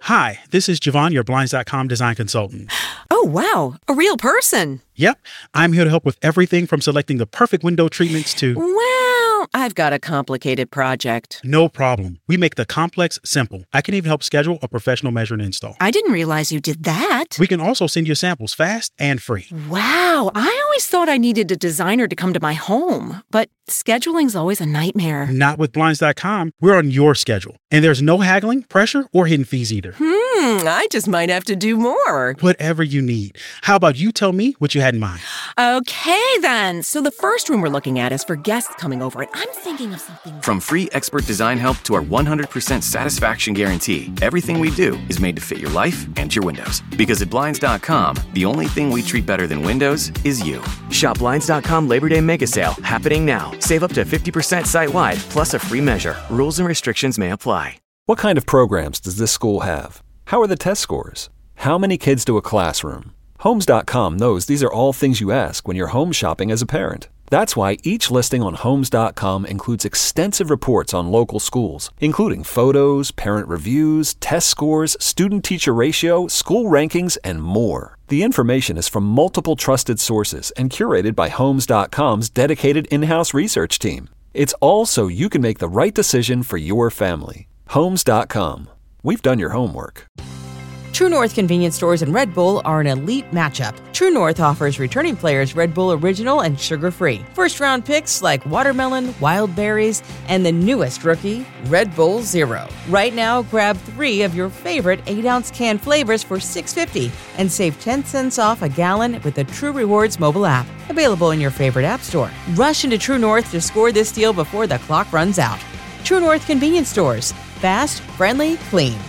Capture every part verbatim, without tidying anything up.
Hi, this is Javon, your Blinds dot com design consultant. Oh, wow. A real person. Yep. I'm here to help with everything from selecting the perfect window treatments to... Well, I've got a complicated project. No problem. We make the complex simple. I can even help schedule a professional measure and install. I didn't realize you did that. We can also send you samples fast and free. Wow. I always thought I needed a designer to come to my home, but scheduling's always a nightmare. Not with Blinds dot com. We're on your schedule. And there's no haggling, pressure, or hidden fees either. Hmm, I just might have to do more. Whatever you need. How about you tell me what you had in mind? Okay, then. So the first room we're looking at is for guests coming over, and I'm thinking of something... From free expert design help to our one hundred percent satisfaction guarantee, everything we do is made to fit your life and your windows. Because at Blinds dot com, the only thing we treat better than windows is you. Shop Blinds dot com Labor Day Mega Sale, happening now. Save up to fifty percent site-wide, plus a free measure. Rules and restrictions may apply. What kind of programs does this school have? How are the test scores? How many kids do a classroom? Homes dot com knows these are all things you ask when you're home shopping as a parent. That's why each listing on Homes dot com includes extensive reports on local schools, including photos, parent reviews, test scores, student-teacher ratio, school rankings, and more. The information is from multiple trusted sources and curated by Homes dot com's dedicated in-house research team. It's all so you can make the right decision for your family. Homes dot com. We've done your homework. True North convenience stores and Red Bull are an elite matchup. True North offers returning players Red Bull Original and sugar-free. First-round picks like watermelon, wild berries, and the newest rookie, Red Bull Zero. Right now, grab three of your favorite eight-ounce can flavors for six dollars and fifty cents and save ten cents off a gallon with the True Rewards mobile app. Available in your favorite app store. Rush into True North to score this deal before the clock runs out. True North convenience stores. Fast, friendly, clean.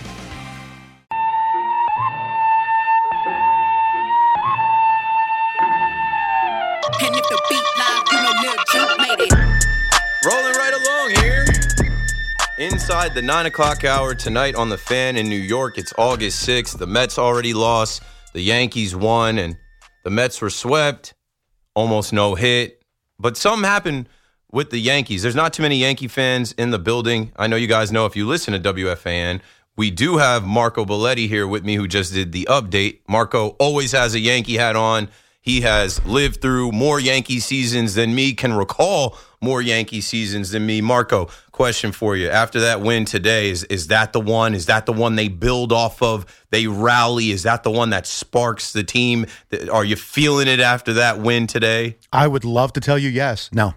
Rolling right along here. Inside the nine o'clock hour tonight on The Fan in New York. It's August sixth. The Mets already lost. The Yankees won, and the Mets were swept. Almost no hit. But something happened with the Yankees. There's not too many Yankee fans in the building. I know you guys know if you listen to W F A N. We do have Marco Belletti here with me who just did the update. Marco always has a Yankee hat on. He has lived through more Yankee seasons than me, can recall more Yankee seasons than me. Marco, question for you. After that win today, is, is that the one? Is that the one they build off of? They rally? Is that the one that sparks the team? Are you feeling it after that win today? I would love to tell you yes. No.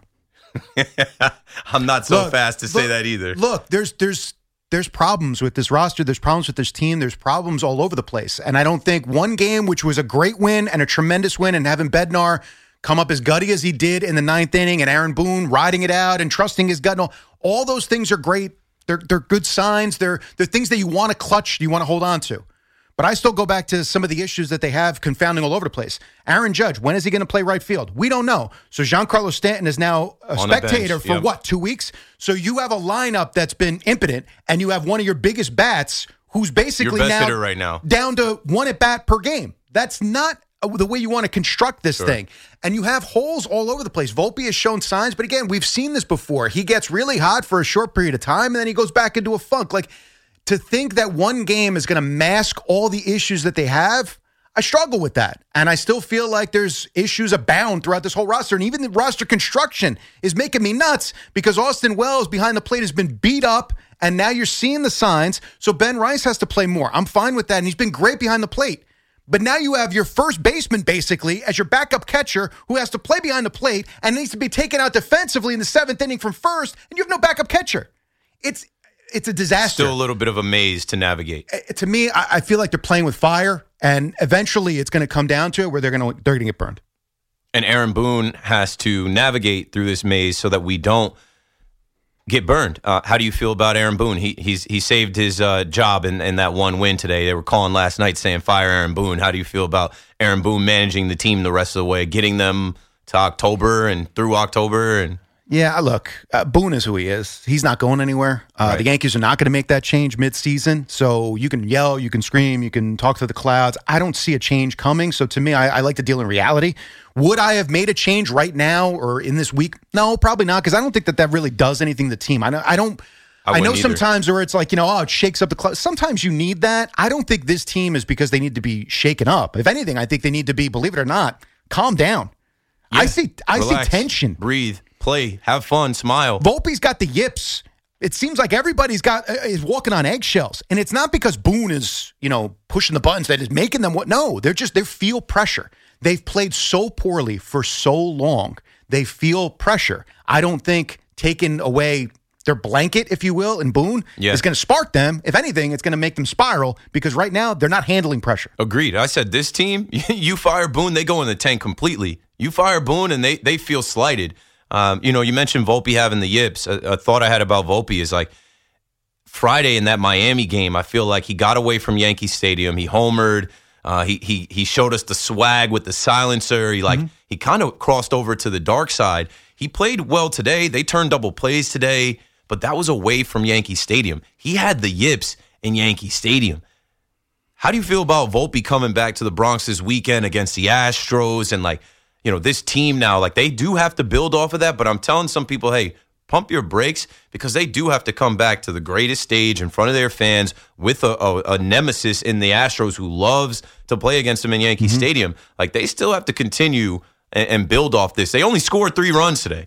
I'm not so look, fast to look, say that either. Look, there's there's there's problems with this roster. There's problems with this team. There's problems all over the place. And I don't think one game, which was a great win and a tremendous win, and having Bednar come up as gutty as he did in the ninth inning, and Aaron Boone riding it out and trusting his gut, and all, all those things are great. They're they're good signs. They're they're things that you want to clutch, you want to hold on to. But I still go back to some of the issues that they have confounding all over the place. Aaron Judge, when is he going to play right field? We don't know. So Giancarlo Stanton is now a On spectator bench, for yep. what, two weeks? So you have a lineup that's been impotent, and you have one of your biggest bats who's basically Your best now, hitter right now down to one at bat per game. That's not the way you want to construct this sure. thing. And you have holes all over the place. Volpe has shown signs, but again, we've seen this before. He gets really hot for a short period of time, and then he goes back into a funk. Like, to think that one game is going to mask all the issues that they have, I struggle with that. And I still feel like there's issues abound throughout this whole roster. And even the roster construction is making me nuts because Austin Wells behind the plate has been beat up, and now you're seeing the signs. So Ben Rice has to play more. I'm fine with that, and he's been great behind the plate. But now you have your first baseman basically as your backup catcher who has to play behind the plate and needs to be taken out defensively in the seventh inning from first, and you have no backup catcher. It's It's a disaster. Still a little bit of a maze to navigate. Uh, To me, I I feel like they're playing with fire, and eventually it's going to come down to it where they're going to they're going to get burned. And Aaron Boone has to navigate through this maze so that we don't get burned. Uh, how do you feel about Aaron Boone? He he's he saved his uh, job in, in that one win today. They were calling last night saying fire Aaron Boone. How do you feel about Aaron Boone managing the team the rest of the way, getting them to October and through October and Yeah, look, uh, Boone is who he is. He's not going anywhere. Uh, Right. The Yankees are not going to make that change mid-season. So you can yell, you can scream, you can talk to the clouds. I don't see a change coming. So to me, I, I like to deal in reality. Would I have made a change right now or in this week? No, probably not, because I don't think that that really does anything to the team. I don't, I don't, I, I know either. sometimes where it's like, you know, oh, it shakes up the club. Sometimes you need that. I don't think this team is because they need to be shaken up. If anything, I think they need to be, believe it or not, calm down. Yeah. I see I Relax, see tension. Breathe, play, have fun, smile. Volpe's got the yips. It seems like everybody's got uh, is walking on eggshells. And it's not because Boone is, you know, pushing the buttons that is making them what. No, they're just, they feel pressure. They've played so poorly for so long. They feel pressure. I don't think taking away their blanket, if you will, in Boone yeah. is going to spark them. If anything, it's going to make them spiral because right now they're not handling pressure. Agreed. I said this team, you fire Boone, they go in the tank completely. You fire Boone and they they feel slighted. Um, you know, you mentioned Volpe having the yips. A, a thought I had about Volpe is like Friday in that Miami game, I feel like he got away from Yankee Stadium. He homered. Uh, he he he showed us the swag with the silencer. He like mm-hmm. he kind of crossed over to the dark side. He played well today. They turned double plays today. But that was away from Yankee Stadium. He had the yips in Yankee Stadium. How do you feel about Volpe coming back to the Bronx this weekend against the Astros and, like, you know, this team now? Like, they do have to build off of that, but I'm telling some people, hey, pump your brakes because they do have to come back to the greatest stage in front of their fans with a, a, a nemesis in the Astros who loves to play against them in Yankee mm-hmm. Stadium. Like, they still have to continue and, and build off this. They only scored three runs today.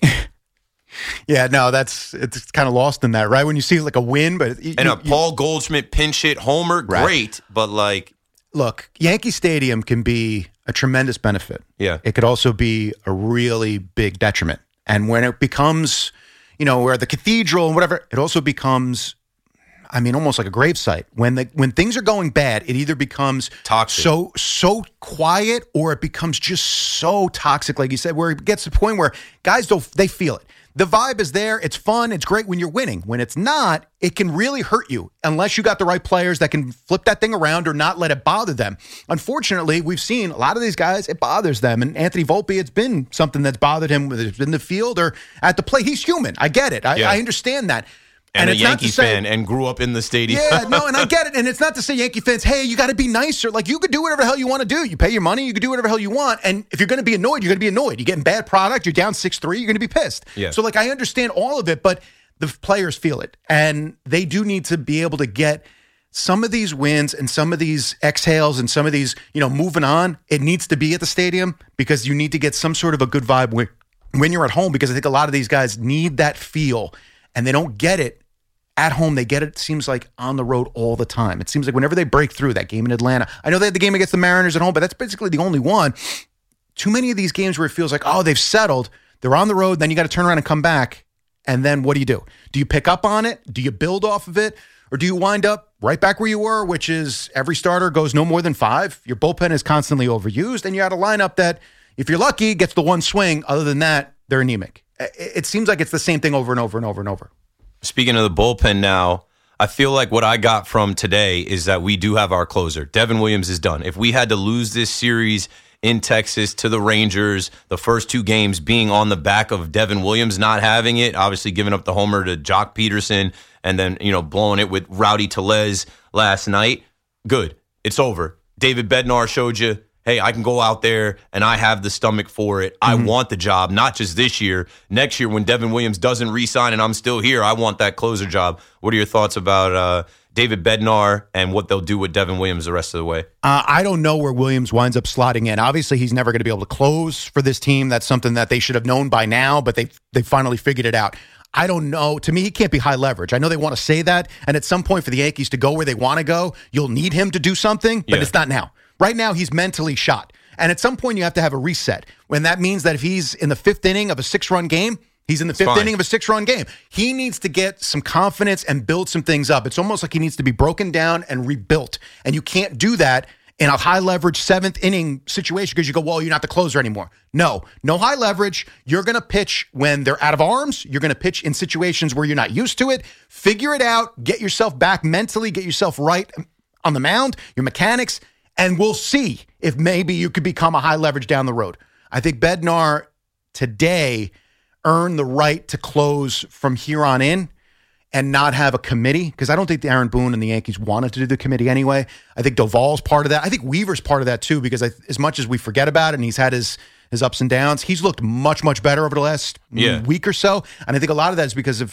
Yeah, no, that's it's kind of lost in that, right? When you see like a win, but you, and a you, Paul Goldschmidt pinch hit homer, right. great, but like, look, Yankee Stadium can be a tremendous benefit. Yeah, it could also be a really big detriment. And when it becomes, you know, where the cathedral and whatever, it also becomes, I mean, almost like a gravesite. When the when things are going bad, it either becomes toxic, so so quiet, or it becomes just so toxic, like you said, where it gets to the point where guys don't they feel it. The vibe is there. It's fun. It's great when you're winning. When it's not, it can really hurt you unless you got the right players that can flip that thing around or not let it bother them. Unfortunately, we've seen a lot of these guys, it bothers them. And Anthony Volpe, it's been something that's bothered him, whether it's in the field or at the plate. He's human. I get it. I, yeah. I understand that. And, and a it's Yankee say, fan and grew up in the stadium. Yeah, no, and I get it. And it's not to say Yankee fans, hey, you got to be nicer. Like, you could do whatever the hell you want to do. You pay your money, you can do whatever the hell you want. And if you're going to be annoyed, you're going to be annoyed. You're getting bad product, you're down six three, you're going to be pissed. Yeah. So, like, I understand all of it, but the players feel it. And they do need to be able to get some of these wins and some of these exhales and some of these, you know, moving on. It needs to be at the stadium because you need to get some sort of a good vibe when, when you're at home, because I think a lot of these guys need that feel and they don't get it at home. They get it, it seems like, on the road all the time. It seems like whenever they break through, that game in Atlanta, I know they had the game against the Mariners at home, but that's basically the only one. Too many of these games where it feels like, oh, they've settled, they're on the road, then you got to turn around and come back. And then what do you do? Do you pick up on it? Do you build off of it? Or do you wind up right back where you were, which is every starter goes no more than five? Your bullpen is constantly overused, and you had a lineup that, if you're lucky, gets the one swing. Other than that, they're anemic. It seems like it's the same thing over and over and over and over. Speaking of the bullpen now, I feel like what I got from today is that we do have our closer. Devin Williams is done. If we had to lose this series in Texas to the Rangers, the first two games being on the back of Devin Williams not having it, obviously giving up the homer to Jock Peterson and then, you know, blowing it with Rowdy Tellez last night, good. It's over. David Bednar showed you, hey, I can go out there and I have the stomach for it. I mm-hmm. want the job, not just this year. Next year when Devin Williams doesn't re-sign and I'm still here, I want that closer job. What are your thoughts about uh, David Bednar and what they'll do with Devin Williams the rest of the way? Uh, I don't know where Williams winds up slotting in. Obviously, he's never going to be able to close for this team. That's something that they should have known by now, but they they finally figured it out. I don't know. To me, he can't be high leverage. I know they want to say that, and at some point for the Yankees to go where they want to go, you'll need him to do something, but yeah. it's not now. Right now, he's mentally shot. And at some point, you have to have a reset. When that means that if he's in the fifth inning of a six-run game, he's in the fifth inning of a six-run game. He needs to get some confidence and build some things up. It's almost like he needs to be broken down and rebuilt. And you can't do that in a high-leverage seventh inning situation because you go, well, you're not the closer anymore. No, no high leverage. You're going to pitch when they're out of arms. You're going to pitch in situations where you're not used to it. Figure it out. Get yourself back mentally. Get yourself right on the mound, your mechanics, and we'll see if maybe you could become a high leverage down the road. I think Bednar today earned the right to close from here on in and not have a committee, because I don't think Aaron Boone and the Yankees wanted to do the committee anyway. I think Doval's part of that. I think Weaver's part of that too, because I, as much as we forget about it and he's had his his ups and downs, he's looked much, much better over the last yeah. week or so. And I think a lot of that is because of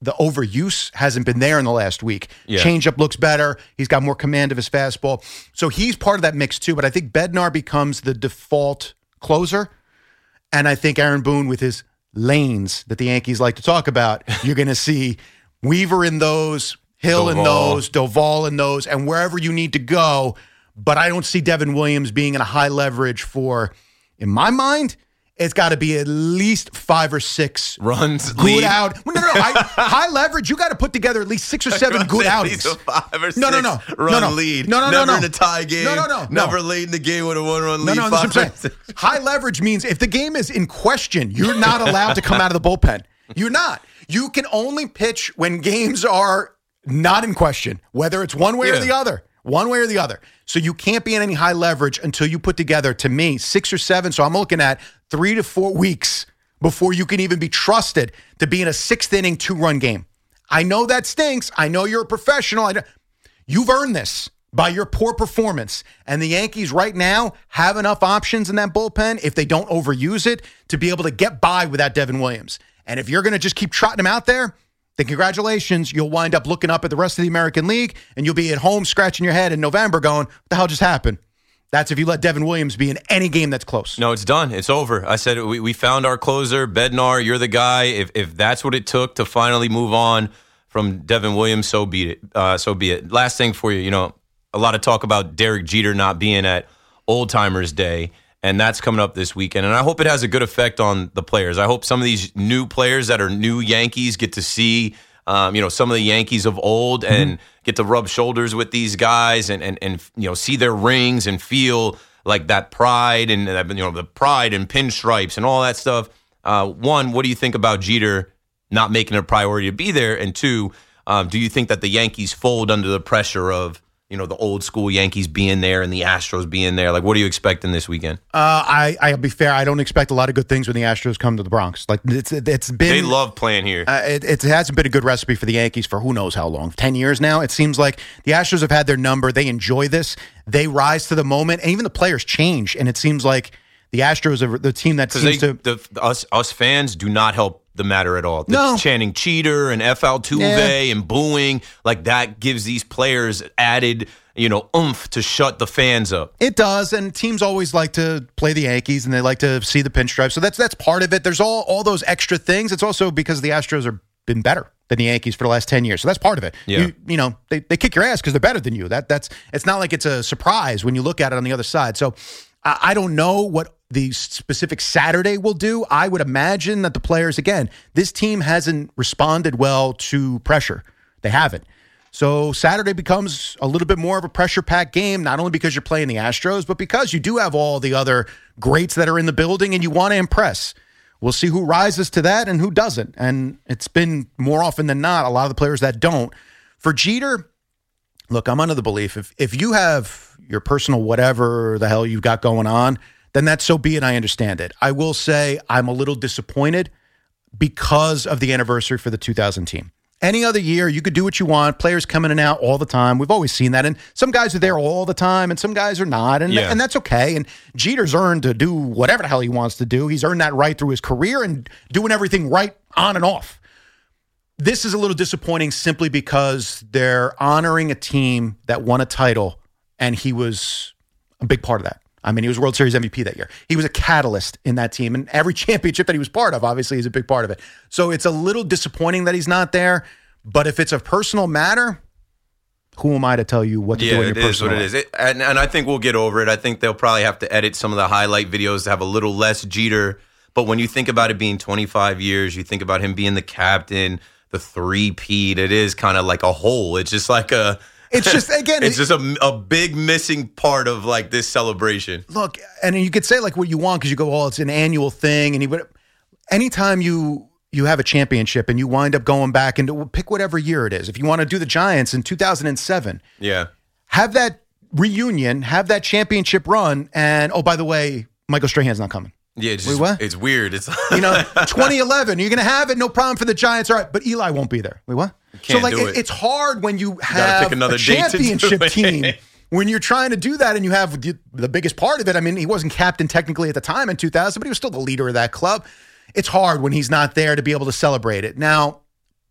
the overuse hasn't been there in the last week. Yeah. Changeup looks better. He's got more command of his fastball. So he's part of that mix too. But I think Bednar becomes the default closer. And I think Aaron Boone with his lanes that the Yankees like to talk about, you're going to see Weaver in those, Hill in those, Doval in those, and wherever you need to go. But I don't see Devin Williams being in a high leverage for, in my mind, it's got to be at least five or six runs, good lead. out. No, no, no. I, high leverage, you got to put together at least six or seven good outings. Five or no, no, six no. Run no, no. lead. No, no, Never no, no. in a tie game. No, no, no. Never no. late in the game with a one-run lead. No, no, that's what I'm saying. High leverage means if the game is in question, you're not allowed to come out of the bullpen. You're not. You can only pitch when games are not in question, whether it's one way yeah. or the other. One way or the other. So you can't be in any high leverage until you put together, to me, six or seven. So I'm looking at three to four weeks before you can even be trusted to be in a sixth inning, two-run game. I know that stinks. I know you're a professional. I You've earned this by your poor performance. And the Yankees right now have enough options in that bullpen, if they don't overuse it, to be able to get by without Devin Williams. And if you're going to just keep trotting him out there, then congratulations, you'll wind up looking up at the rest of the American League, and you'll be at home scratching your head in November going, what the hell just happened? That's if you let Devin Williams be in any game that's close. No, it's done. It's over. I said we, we found our closer, Bednar. You're the guy. If if that's what it took to finally move on from Devin Williams, so be it. Uh, so be it. Last thing for you, you know, a lot of talk about Derek Jeter not being at Old Timers Day, and that's coming up this weekend. And I hope it has a good effect on the players. I hope some of these new players that are new Yankees get to see, um, you know, some of the Yankees of old and mm-hmm. get to rub shoulders with these guys and, and, and, you know, see their rings and feel like that pride and, you know, the pride and pinstripes and all that stuff. Uh, one, what do you think about Jeter not making it a priority to be there? And two, um, do you think that the Yankees fold under the pressure of, you know, the old school Yankees being there and the Astros being there? Like, what are you expecting this weekend? Uh, I, I'll be fair. I don't expect a lot of good things when the Astros come to the Bronx. Like, it's it's been they love playing here. Uh, it, it hasn't been a good recipe for the Yankees for who knows how long. Ten years now. It seems like the Astros have had their number. They enjoy this. They rise to the moment, and even the players change. And it seems like the Astros are the team that seems they, to the, us us fans do not help the matter at all. The no. chanting cheater and F Altuve yeah. and booing, like that gives these players added, you know, oomph to shut the fans up. It does, and teams always like to play the Yankees, and they like to see the pinstripes. So that's that's part of it. There's all all those extra things. It's also because the Astros have been better than the Yankees for the last ten years. So that's part of it. Yeah. You, you know, they, they kick your ass because they're better than you. That that's it's not like it's a surprise when you look at it on the other side. So I, I don't know what the specific Saturday will do. I would imagine that the players, again, this team hasn't responded well to pressure. They haven't. So Saturday becomes a little bit more of a pressure-packed game, not only because you're playing the Astros, but because you do have all the other greats that are in the building and you want to impress. We'll see who rises to that and who doesn't. And it's been more often than not a lot of the players that don't. For Jeter, look, I'm under the belief if if you have your personal whatever the hell you've got going on, then that's so be it. I understand it. I will say I'm a little disappointed because of the anniversary for the two thousand team. Any other year, you could do what you want. Players coming in and out all the time. We've always seen that. And some guys are there all the time, and some guys are not. And, yeah. and that's okay. And Jeter's earned to do whatever the hell he wants to do. He's earned that right through his career and doing everything right on and off. This is a little disappointing simply because they're honoring a team that won a title, and he was a big part of that. I mean, he was World Series M V P that year. He was a catalyst in that team, and every championship that he was part of, obviously, is a big part of it. So it's a little disappointing that he's not there, but if it's a personal matter, who am I to tell you what to yeah, do in your it is personal what it life? is. It, and, and I think we'll get over it. I think they'll probably have to edit some of the highlight videos to have a little less Jeter. But when you think about it being twenty-five years, you think about him being the captain, the three-peat, it is kind of like a hole. It's just like a... It's just, again... it's just a, a big missing part of, like, this celebration. Look, and you could say, like, what you want because you go, oh, it's an annual thing. And he would... Anytime you... you have a championship and you wind up going back and pick whatever year it is. If you want to do the Giants in two thousand seven, yeah, have that reunion, have that championship run, and oh, by the way, Michael Strahan's not coming. Yeah, it's Wait, just, what? It's weird. It's you know, twenty eleven, you're going to have it, no problem for the Giants, all right, but Eli won't be there. Wait, what? Can't so like, do it. it. it's hard when you gotta have pick another a date to do championship it. team. When you're trying to do that and you have the, the biggest part of it, I mean, he wasn't captain technically at the time in two thousand, but he was still the leader of that club. It's hard when he's not there to be able to celebrate it. Now,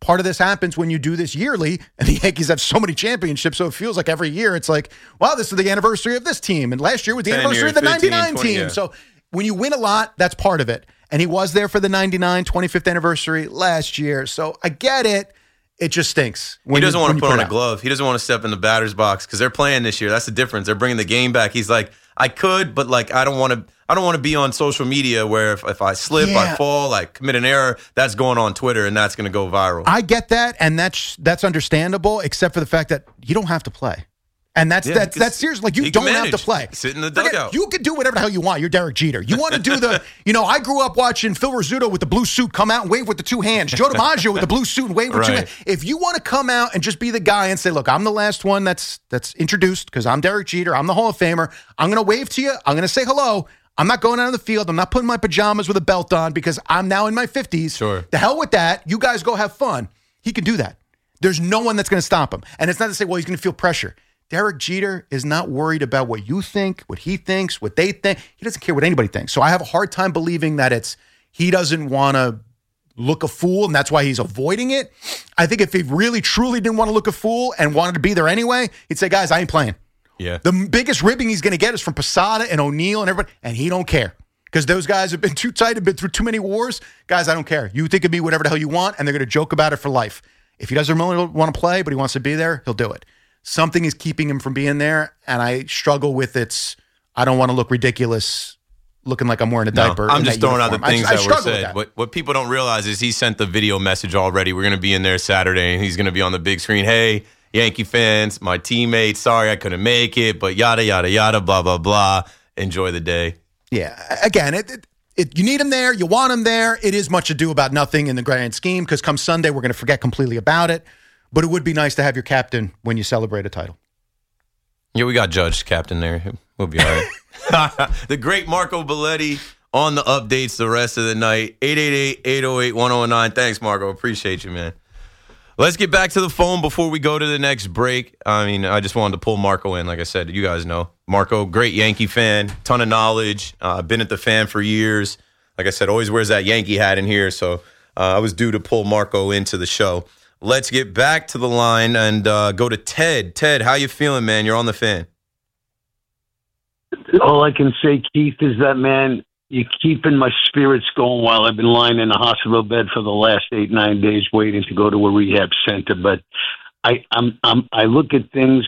part of this happens when you do this yearly, and the Yankees have so many championships, so it feels like every year it's like, wow, this is the anniversary of this team, and last year was the anniversary of the ninety-nine team. Yeah. So when you win a lot, that's part of it. And he was there for the ninety-nine twenty-fifth anniversary last year. So I get it. It just stinks. He doesn't you, want to put on a out. glove. He doesn't want to step in the batter's box because they're playing this year. That's the difference. They're bringing the game back. He's like, I could, but like I don't want to. I don't want to be on social media where if, if I slip, yeah. I fall, I commit an error. That's going on Twitter, and that's going to go viral. I get that, and that's that's understandable, except for the fact that you don't have to play. And that's yeah, that's that's serious. Like you don't have to play. Sit in the Forget, dugout. you can do whatever the hell you want. You're Derek Jeter. You want to do the, you know, I grew up watching Phil Rizzuto with the blue suit come out and wave with the two hands. Joe DiMaggio with the blue suit and wave with right. two hands. If you want to come out and just be the guy and say, look, I'm the last one that's that's introduced because I'm Derek Jeter. I'm the Hall of Famer. I'm going to wave to you. I'm going to say hello. I'm not going out on the field. I'm not putting my pajamas with a belt on because I'm now in my fifties. Sure. The hell with that. You guys go have fun. He can do that. There's no one that's going to stop him. And it's not to say, well, he's going to feel pressure. Derek Jeter is not worried about what you think, what he thinks, what they think. He doesn't care what anybody thinks. So I have a hard time believing that it's he doesn't want to look a fool, and that's why he's avoiding it. I think if he really, truly didn't want to look a fool and wanted to be there anyway, he'd say, guys, I ain't playing. Yeah. The biggest ribbing he's going to get is from Posada and O'Neill and everybody, and he don't care. Because those guys have been too tight and been through too many wars. Guys, I don't care. You think of me whatever the hell you want, and they're going to joke about it for life. If he doesn't really want to play, but he wants to be there, he'll do it. Something is keeping him from being there, and I struggle with it's, I don't want to look ridiculous looking like I'm wearing a no, diaper. I'm just throwing uniform. out the things I, that I were said. that. What, what people don't realize is he sent the video message already. We're going to be in there Saturday, and he's going to be on the big screen. Hey, Yankee fans, my teammates, sorry I couldn't make it, but yada, yada, yada, blah, blah, blah. Enjoy the day. Yeah, again, it, it, it, you need him there. You want him there. It is much ado about nothing in the grand scheme because come Sunday, we're going to forget completely about it. But it would be nice to have your captain when you celebrate a title. Yeah, we got Judge captain there. We'll be all right. The great Marco Belletti on the updates the rest of the night. eight eight eight, eight oh eight, one oh nine. Thanks, Marco. Appreciate you, man. Let's get back to the phone before we go to the next break. I mean, I just wanted to pull Marco in. Like I said, you guys know. Marco, great Yankee fan, ton of knowledge. Uh, been at the fan for years. Like I said, always wears that Yankee hat in here. So uh, I was due to pull Marco into the show. Let's get back to the line and uh, go to Ted. Ted, how you feeling, man? You're on the fan. All I can say, Keith, is that, man, you're keeping my spirits going while I've been lying in a hospital bed for the last eight, nine days waiting to go to a rehab center. But I, I'm, I'm, I look at things,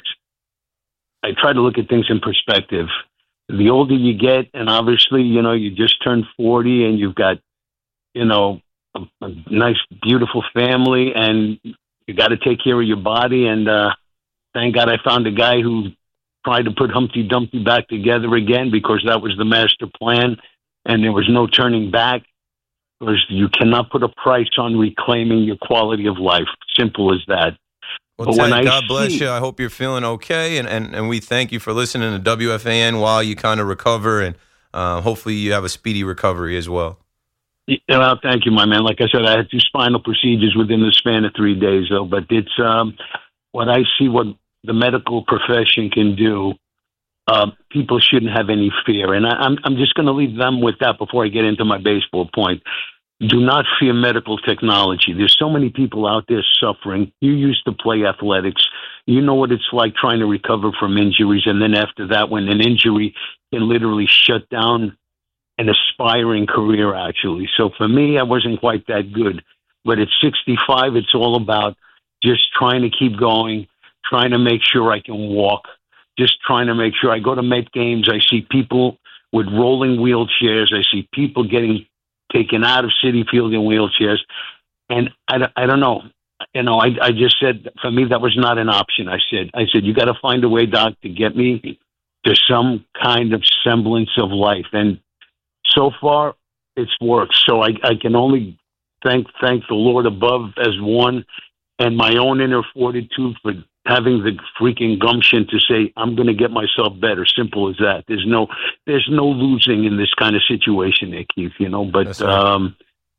I try to look at things in perspective. The older you get, and obviously, you know, you just turned forty and you've got, you know, a, a nice, beautiful family, and you got to take care of your body. And uh, thank God I found a guy who tried to put Humpty Dumpty back together again because that was the master plan, and there was no turning back. Because you cannot put a price on reclaiming your quality of life. Simple as that. Well, Ted, when God bless see, you. I hope you're feeling okay, and, and, and we thank you for listening to W F A N while you kind of recover, and uh, hopefully you have a speedy recovery as well. Well, thank you, my man. Like I said, I had two spinal procedures within the span of three days, though. But it's um, what I see what the medical profession can do. Uh, people shouldn't have any fear. And I, I'm, I'm just going to leave them with that before I get into my baseball point. Do not fear medical technology. There's so many people out there suffering. You used to play athletics. You know what it's like trying to recover from injuries. And then after that, when an injury can literally shut down an aspiring career, actually. So for me, I wasn't quite that good. But at sixty-five, it's all about just trying to keep going, trying to make sure I can walk, just trying to make sure I go to Met games. I see people with rolling wheelchairs. I see people getting taken out of Citi Field in wheelchairs. And I, I don't know. You know, I, I just said, for me, that was not an option. I said, I said, you got to find a way, Doc, to get me to some kind of semblance of life. And so far, it's worked. So I, I can only thank thank the Lord above as one, and my own inner fortitude for having the freaking gumption to say, I'm going to get myself better. Simple as that. There's no there's no losing in this kind of situation there, Keith, you know. But right. um,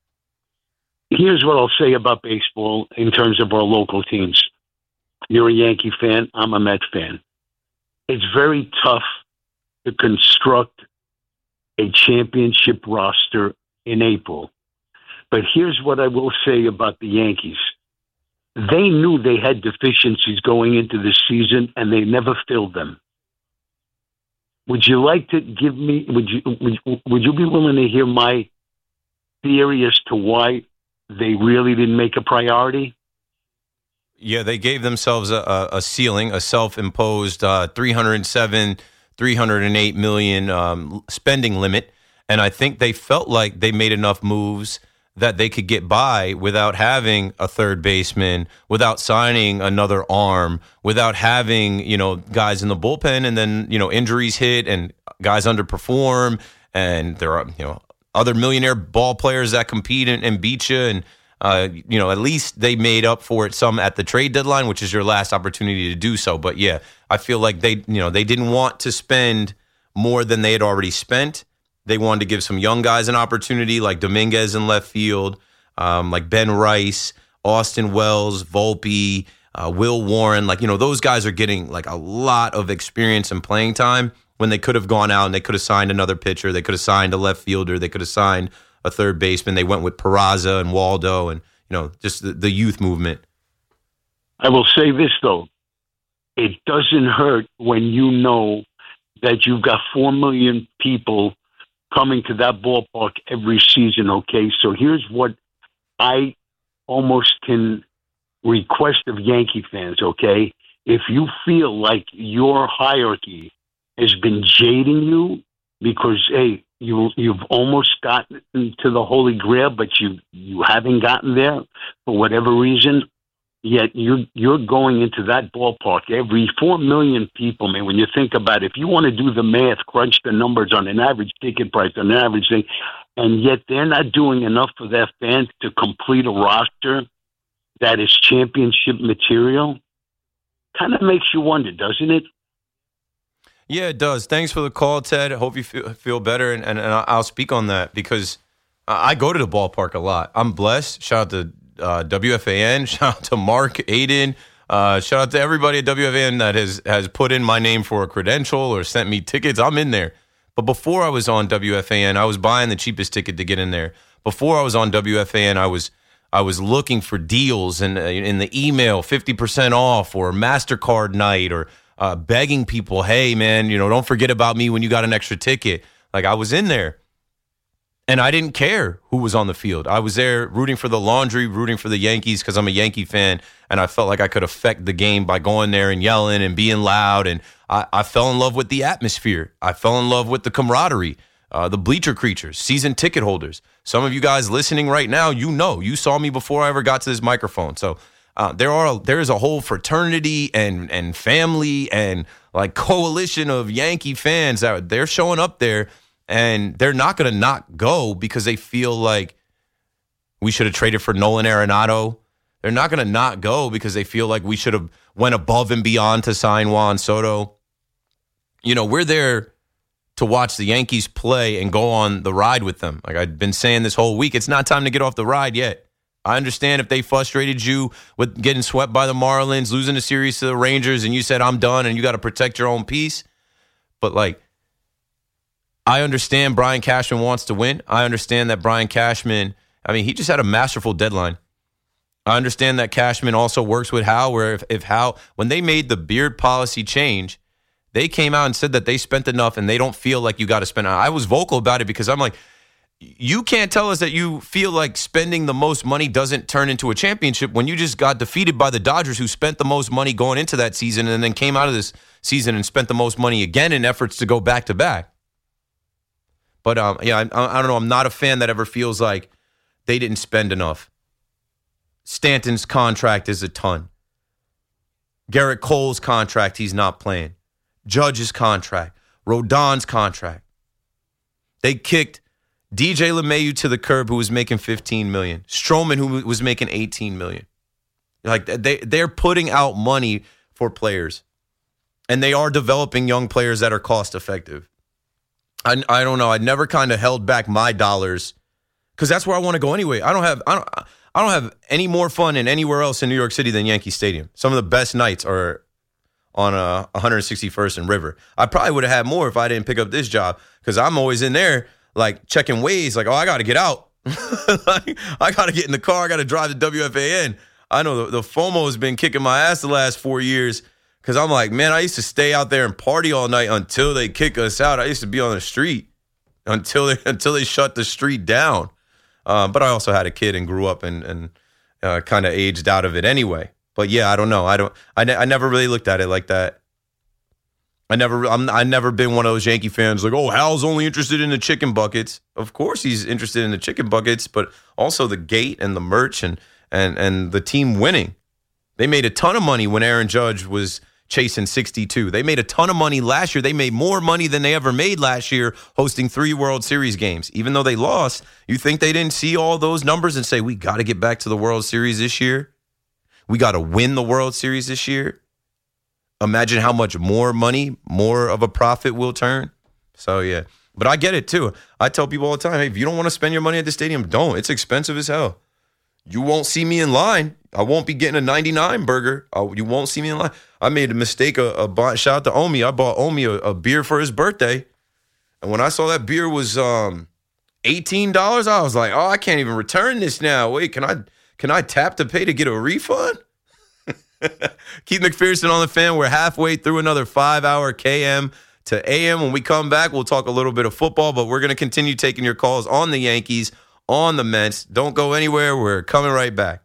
here's what I'll say about baseball in terms of our local teams. You're a Yankee fan. I'm a Met fan. It's very tough to construct a championship roster in April. But here's what I will say about the Yankees. They knew they had deficiencies going into the season, and they never filled them. Would you like to give me? Would you would, would you be willing to hear my theory as to why they really didn't make a priority? Yeah, they gave themselves a, a ceiling, a self-imposed uh, three hundred seven, three hundred eight million um, spending limit, and I think they felt like they made enough moves that they could get by without having a third baseman, without signing another arm, without having, you know, guys in the bullpen, and then, you know, injuries hit and guys underperform, and there are, you know, other millionaire ball players that compete and, and beat you, and uh, you know, at least they made up for it some at the trade deadline, which is your last opportunity to do so. But yeah, I feel like they, you know, they didn't want to spend more than they had already spent. They wanted to give some young guys an opportunity, like Dominguez in left field, um, like Ben Rice, Austin Wells, Volpe, uh, Will Warren. Like, you know, those guys are getting like a lot of experience and playing time when they could have gone out and they could have signed another pitcher. They could have signed a left fielder. They could have signed a third baseman. They went with Peraza and Waldo and, you know, just the, the youth movement. I will say this, though. It doesn't hurt when you know that you've got four million people coming to that ballpark every season, okay? So here's what I almost can request of Yankee fans, okay? If you feel like your hierarchy has been jading you because, hey, you, you've almost gotten to the Holy Grail, but you, you haven't gotten there for whatever reason, yet you're, you're going into that ballpark every four million people, man. When you think about it, if you want to do the math, crunch the numbers on an average ticket price, on an average thing, and yet they're not doing enough for their fans to complete a roster that is championship material, kind of makes you wonder, doesn't it? Yeah, it does. Thanks for the call, Ted. I hope you feel, feel better, and, and, and I'll speak on that because I go to the ballpark a lot. I'm blessed. Shout out to Uh, W F A N, shout out to Mark, Aiden, uh, shout out to everybody at W F A N that has, has put in my name for a credential or sent me tickets. I'm in there. But before I was on W F A N, I was buying the cheapest ticket to get in there. Before I was on W F A N, I was I was looking for deals in, in the email, fifty percent off or MasterCard night, or uh, begging people, hey, man, you know, don't forget about me when you got an extra ticket. Like, I was in there. And I didn't care who was on the field. I was there rooting for the Laundry, rooting for the Yankees because I'm a Yankee fan, and I felt like I could affect the game by going there and yelling and being loud. And I, I fell in love with the atmosphere. I fell in love with the camaraderie, uh, the bleacher creatures, season ticket holders. Some of you guys listening right now, you know, you saw me before I ever got to this microphone. So uh, there are there is a whole fraternity and and family and like coalition of Yankee fans that they're showing up there. And they're not going to not go because they feel like we should have traded for Nolan Arenado. They're not going to not go because they feel like we should have went above and beyond to sign Juan Soto. You know, we're there to watch the Yankees play and go on the ride with them. Like I've been saying this whole week, it's not time to get off the ride yet. I understand if they frustrated you with getting swept by the Marlins, losing the series to the Rangers, and you said, I'm done, and you got to protect your own peace. But, like, I understand Brian Cashman wants to win. I understand that Brian Cashman, I mean, he just had a masterful deadline. I understand that Cashman also works with Hal, where if, if Hal, when they made the beard policy change, they came out and said that they spent enough and they don't feel like you got to spend. I was vocal about it because I'm like, you can't tell us that you feel like spending the most money doesn't turn into a championship when you just got defeated by the Dodgers, who spent the most money going into that season and then came out of this season and spent the most money again in efforts to go back to back. But, um, yeah, I, I don't know. I'm not a fan that ever feels like they didn't spend enough. Stanton's contract is a ton. Garrett Cole's contract, he's not playing. Judge's contract. Rodon's contract. They kicked D J LeMahieu to the curb, who was making fifteen million dollars. Stroman, who was making eighteen million dollars. Like, they, they're putting out money for players. And they are developing young players that are cost effective. I, I don't know. I never kind of held back my dollars because that's where I want to go anyway. I don't have I don't I don't have any more fun in anywhere else in New York City than Yankee Stadium. Some of the best nights are on uh, one hundred sixty-first and River. I probably would have had more if I didn't pick up this job because I'm always in there like checking ways. Like, oh, I got to get out. like, I got to get in the car. I got to drive to W F A N. I know the, the FOMO has been kicking my ass the last four years because I'm like, man, I used to stay out there and party all night until they kick us out. I used to be on the street until they until they shut the street down. Um, but I also had a kid and grew up and and uh, kind of aged out of it anyway. But yeah, I don't know. I don't. I, ne- I never really looked at it like that. I never, I'm, I never been one of those Yankee fans like, oh, Hal's only interested in the chicken buckets. Of course, he's interested in the chicken buckets, but also the gate and the merch and and and the team winning. They made a ton of money when Aaron Judge was chasing sixty-two. They made a ton of money last year. They made more money than they ever made last year hosting three World Series games. Even though they lost, you think they didn't see all those numbers and say, we got to get back to the World Series this year? We got to win the World Series this year? Imagine how much more money, more of a profit will turn. So, yeah. But I get it, too. I tell people all the time, hey, if you don't want to spend your money at the stadium, don't. It's expensive as hell. You won't see me in line. I won't be getting a ninety-nine burger. I, you won't see me in line. I made a mistake. A, a shout out to Omi. I bought Omi a, a beer for his birthday. And when I saw that beer was um, eighteen dollars, I was like, oh, I can't even return this now. Wait, can I can I tap to pay to get a refund? Keith McPherson on the Fan. We're halfway through another five-hour K M to A M. When we come back, we'll talk a little bit of football, but we're going to continue taking your calls on the Yankees, on the Mets. Don't go anywhere. We're coming right back.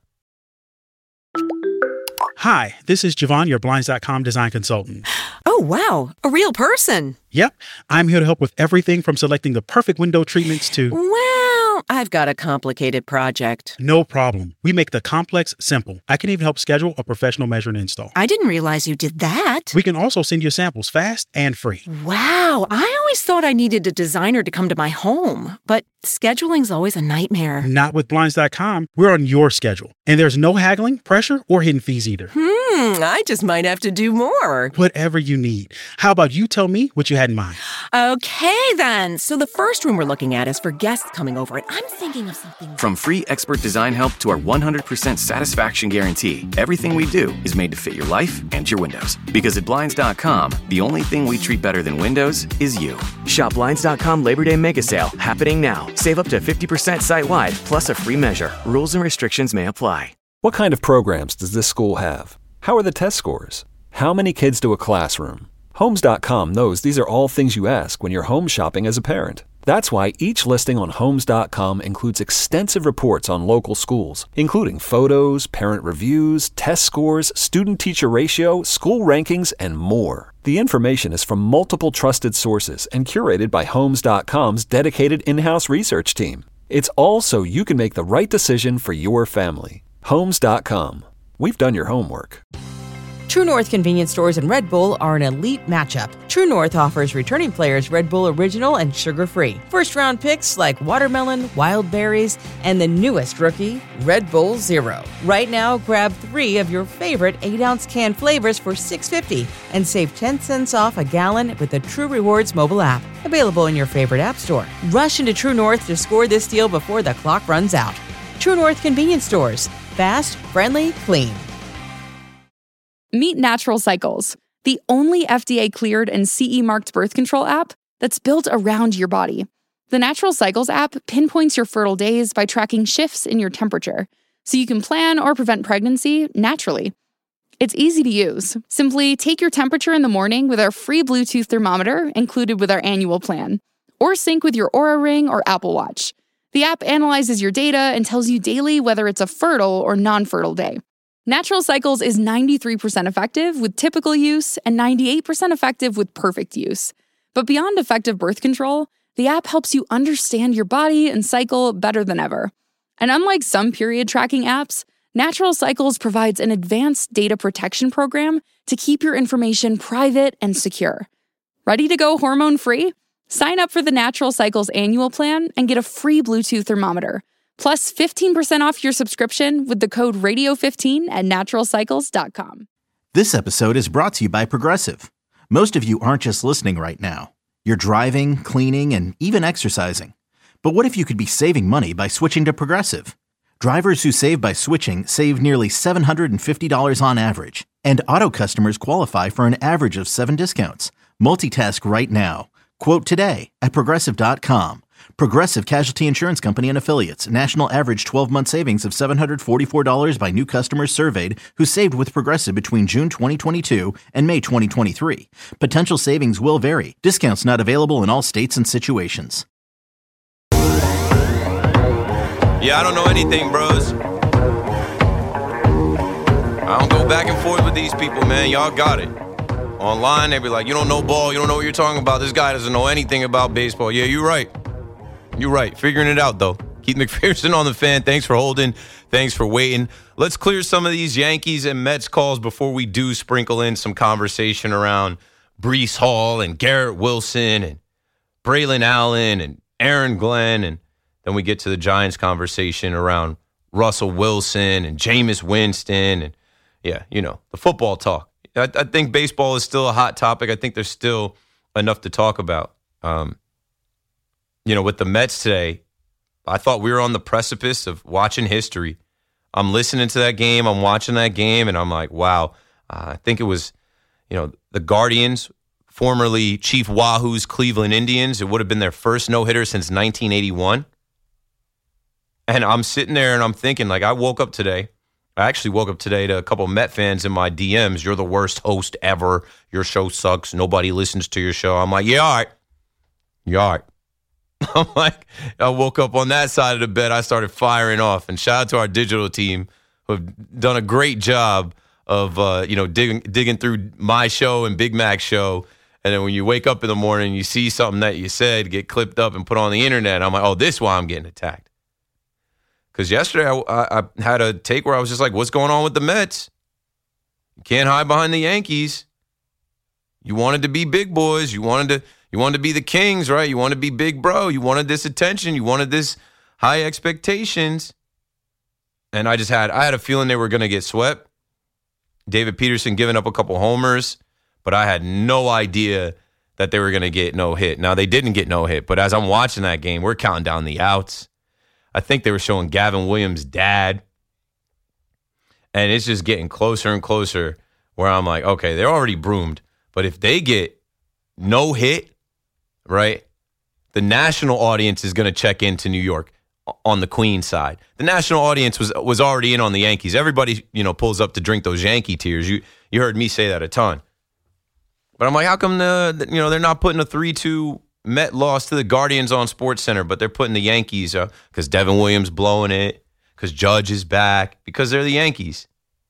Hi, this is Javon, your Blinds dot com design consultant. Oh, wow. A real person. Yep. I'm here to help with everything from selecting the perfect window treatments to... Well, I've got a complicated project. No problem. We make the complex simple. I can even help schedule a professional measure and install. I didn't realize you did that. We can also send you samples fast and free. Wow. I always thought I needed a designer to come to my home, but scheduling's always a nightmare. Not with Blinds dot com. We're on your schedule. And there's no haggling, pressure, or hidden fees either. Hmm, I just might have to do more. Whatever you need. How about you tell me what you had in mind? Okay, then. So the first room we're looking at is for guests coming over, and I'm thinking of something... From free expert design help to our one hundred percent satisfaction guarantee, everything we do is made to fit your life and your windows. Because at Blinds dot com, the only thing we treat better than windows is you. Shop Blinds dot com Labor Day Mega Sale, happening now. Save up to fifty percent site-wide, plus a free measure. Rules and restrictions may apply. What kind of programs does this school have? How are the test scores? How many kids do a classroom? Homes dot com knows these are all things you ask when you're home shopping as a parent. That's why each listing on Homes dot com includes extensive reports on local schools, including photos, parent reviews, test scores, student-teacher ratio, school rankings, and more. The information is from multiple trusted sources and curated by Homes dot com's dedicated in-house research team. It's all so you can make the right decision for your family. Homes dot com. We've done your homework. True North convenience stores and Red Bull are an elite matchup. True North offers returning players Red Bull Original and sugar-free. First-round picks like watermelon, wild berries, and the newest rookie, Red Bull Zero. Right now, grab three of your favorite eight-ounce can flavors for six dollars and fifty cents and save ten cents off a gallon with the True Rewards mobile app. Available in your favorite app store. Rush into True North to score this deal before the clock runs out. True North convenience stores. Fast, friendly, clean. Meet Natural Cycles, the only F D A-cleared and C E-marked birth control app that's built around your body. The Natural Cycles app pinpoints your fertile days by tracking shifts in your temperature, so you can plan or prevent pregnancy naturally. It's easy to use. Simply take your temperature in the morning with our free Bluetooth thermometer included with our annual plan, or sync with your Oura Ring or Apple Watch. The app analyzes your data and tells you daily whether it's a fertile or non-fertile day. Natural Cycles is ninety-three percent effective with typical use and ninety-eight percent effective with perfect use. But beyond effective birth control, the app helps you understand your body and cycle better than ever. And unlike some period tracking apps, Natural Cycles provides an advanced data protection program to keep your information private and secure. Ready to go hormone-free? Sign up for the Natural Cycles annual plan and get a free Bluetooth thermometer. Plus fifteen percent off your subscription with the code radio fifteen at natural cycles dot com. This episode is brought to you by Progressive. Most of you aren't just listening right now. You're driving, cleaning, and even exercising. But what if you could be saving money by switching to Progressive? Drivers who save by switching save nearly seven hundred fifty dollars on average. And auto customers qualify for an average of seven discounts. Multitask right now. Quote today at progressive dot com. Progressive Casualty Insurance Company and Affiliates. National average twelve-month savings of seven hundred forty-four dollars by new customers surveyed who saved with Progressive between June twenty twenty-two and May twenty twenty-three. Potential savings will vary. Discounts not available in all states and situations. Yeah, I don't know anything, bros. I don't go back and forth with these people, man. Y'all got it. Online, they be like, you don't know ball. You don't know what you're talking about. This guy doesn't know anything about baseball. Yeah, you're right. You're right. Figuring it out, though. Keith McPherson on the Fan. Thanks for holding. Thanks for waiting. Let's clear some of these Yankees and Mets calls before we do sprinkle in some conversation around Breece Hall and Garrett Wilson and Braylon Allen and Aaron Glenn. And then we get to the Giants conversation around Russell Wilson and Jameis Winston. And, yeah, you know, the football talk. I, I think baseball is still a hot topic. I think there's still enough to talk about. Um, you know, with the Mets today, I thought we were on the precipice of watching history. I'm listening to that game. I'm watching that game, and I'm like, wow. Uh, I think it was, you know, the Guardians, formerly Chief Wahoo's Cleveland Indians. It would have been their first no-hitter since nineteen eighty-one. And I'm sitting there, and I'm thinking, like, I woke up today. I actually woke up today to a couple of Met fans in my D Ms. You're the worst host ever. Your show sucks. Nobody listens to your show. I'm like, yeah, all right. Yeah, all right. I'm like, I woke up on that side of the bed. I started firing off. And shout out to our digital team who have done a great job of, uh, you know, digging digging through my show and Big Mac's show. And then when you wake up in the morning, you see something that you said get clipped up and put on the internet. I'm like, oh, this is why I'm getting attacked. Because yesterday I, I, I had a take where I was just like, what's going on with the Mets? You can't hide behind the Yankees. You wanted to be big boys. You wanted to you wanted to be the Kings, right? You wanted to be big bro. You wanted this attention. You wanted this high expectations. And I just had I had a feeling they were going to get swept. David Peterson giving up a couple homers, but I had no idea that they were going to get no hit. Now, they didn't get no hit, but as I'm watching that game, we're counting down the outs. I think they were showing Gavin Williams' dad. And it's just getting closer and closer where I'm like, okay, they're already broomed. But if they get no hit, right, the national audience is going to check into New York on the Queen side. The national audience was was already in on the Yankees. Everybody, you know, pulls up to drink those Yankee tears. You you heard me say that a ton. But I'm like, how come the, you know, they're not putting a three two Met loss to the Guardians on SportsCenter, but they're putting the Yankees because uh, Devin Williams blowing it, because Judge is back, because they're the Yankees.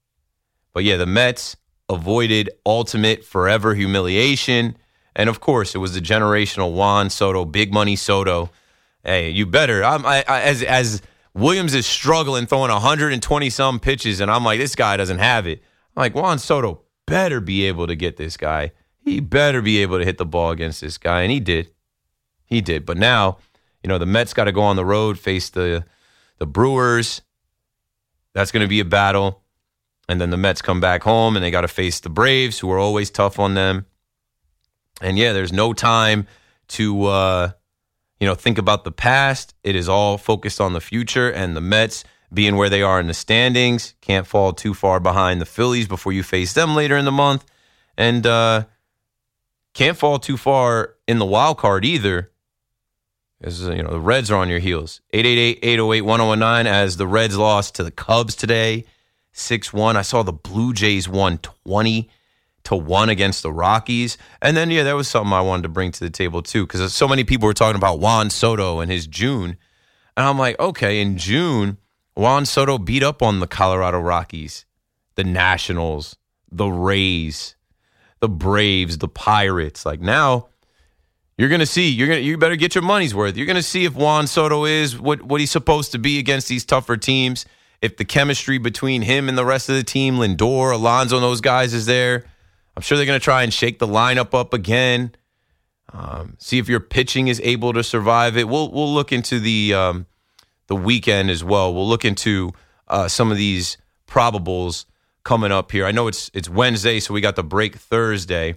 But yeah, the Mets avoided ultimate forever humiliation. And of course, it was the generational Juan Soto, big money Soto. Hey, you better. I'm, I, I, as as Williams is struggling, throwing one hundred twenty some pitches, and I'm like, this guy doesn't have it. I'm like, Juan Soto better be able to get this guy. He better be able to hit the ball against this guy, and he did. He did. But now, you know, the Mets got to go on the road, face the the Brewers. That's going to be a battle. And then the Mets come back home, and they got to face the Braves, who are always tough on them. And, yeah, there's no time to, uh, you know, think about the past. It is all focused on the future, and the Mets being where they are in the standings, can't fall too far behind the Phillies before you face them later in the month. And uh, can't fall too far in the wild card either. As, you know, the Reds are on your heels. eight eight eight, eight oh eight, one oh one nine as the Reds lost to the Cubs today, six one. I saw the Blue Jays won twenty to one against the Rockies. And then, yeah, that was something I wanted to bring to the table, too, because so many people were talking about Juan Soto and his June. And I'm like, okay, in June, Juan Soto beat up on the Colorado Rockies, the Nationals, the Rays, the Braves, the Pirates. Like, now you're going to see, you're going to, you better get your money's worth. You're going to see if Juan Soto is what, what he's supposed to be against these tougher teams. If the chemistry between him and the rest of the team, Lindor, Alonso, and those guys is there. I'm sure they're going to try and shake the lineup up again. Um, see if your pitching is able to survive it. We'll we'll look into the um, the weekend as well. We'll look into uh, some of these probables coming up here. I know it's it's Wednesday, so we got the break Thursday.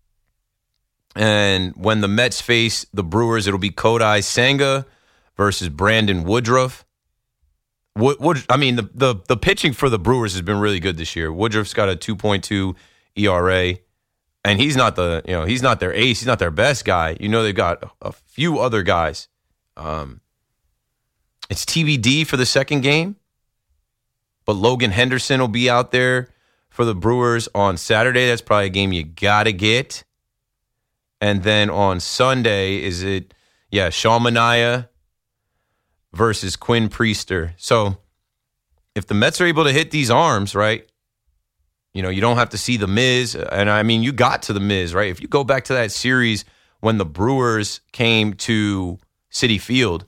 And when the Mets face the Brewers, it'll be Kodai Senga versus Brandon Woodruff. Wood, Wood, I mean, the, the the pitching for the Brewers has been really good this year. Woodruff's got a two point two E R A, and he's not the you know he's not their ace. He's not their best guy. You know they've got a few other guys Um, it's T B D for the second game, but Logan Henderson will be out there for the Brewers on Saturday. That's probably a game you got to get. And then on Sunday, is it, yeah, Sean Manaea versus Quinn Priester. So if the Mets are able to hit these arms, right, you know, you don't have to see the Miz. And I mean, you got to the Miz, right? If you go back to that series when the Brewers came to Citi Field,